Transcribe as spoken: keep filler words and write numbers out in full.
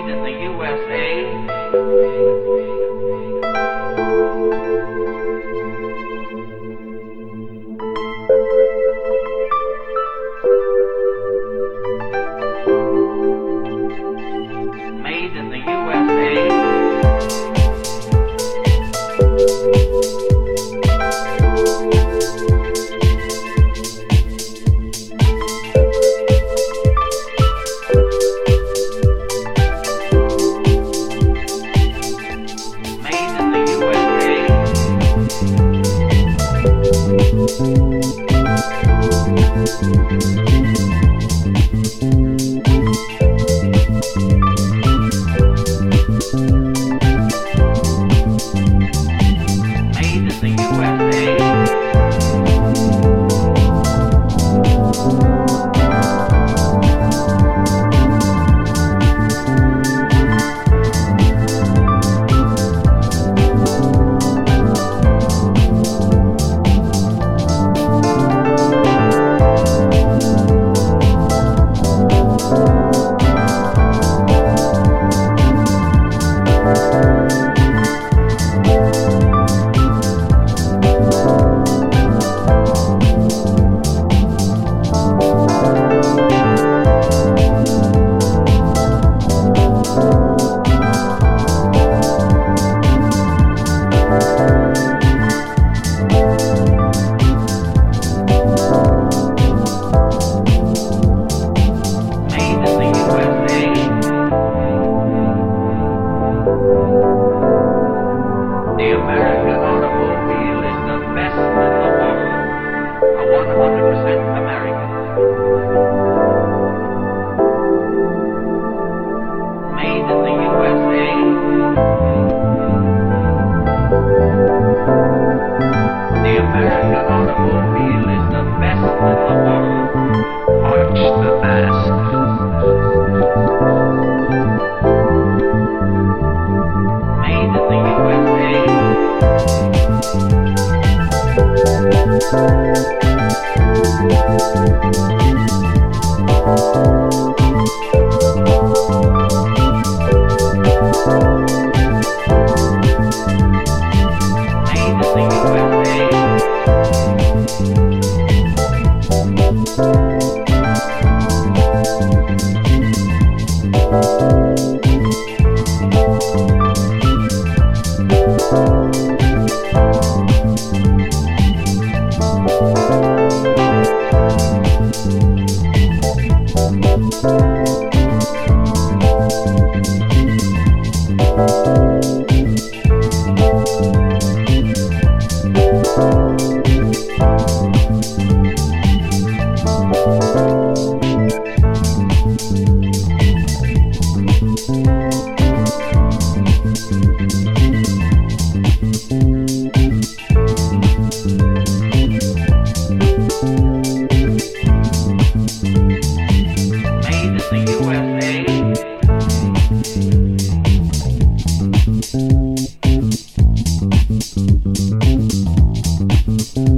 Made in the U S A. Made in the U S A. The American automobile is the best in the world. A one hundred percent American. Made in the U S A. The American automobile is the best in the world. Watch the mask. Made in the U S A. Thank you.